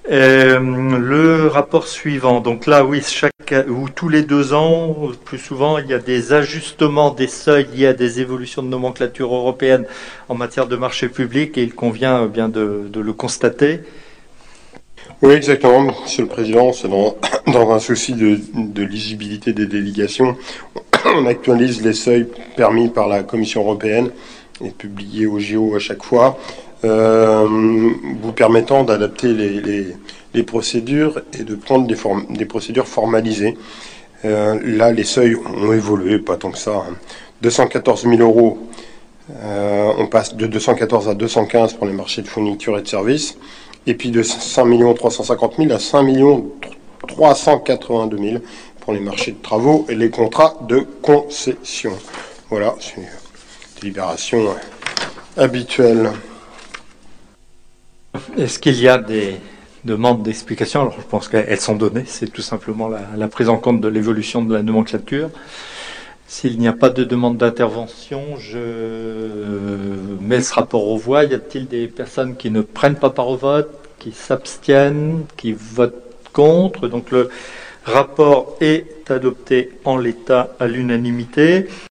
Le rapport suivant. Donc là, oui, ou tous les 2 ans, plus souvent, il y a des ajustements des seuils liés à des évolutions de nomenclature européenne en matière de marché public, et il convient bien de le constater. Oui, exactement, Monsieur le Président. C'est dans un souci de lisibilité des délégations. On actualise les seuils permis par la Commission européenne et publiés au JO à chaque fois, vous permettant d'adapter les procédures et de prendre des procédures formalisées. Là, les seuils ont évolué, pas tant que ça. 214 000 euros, on passe de 214 à 215 pour les marchés de fourniture et de services, et puis de 5 350 000 à 5 382 000 pour les marchés de travaux et les contrats de concession. Voilà, c'est une délibération habituelle. Est-ce qu'il y a des demandes d'explication? Alors, je pense qu'elles sont données. C'est tout simplement la prise en compte de l'évolution de la nomenclature. S'il n'y a pas de demande d'intervention, je mets ce rapport aux voix. Y a-t-il des personnes qui ne prennent pas part au vote, qui s'abstiennent, qui votent contre? Donc le rapport est adopté en l'état à l'unanimité.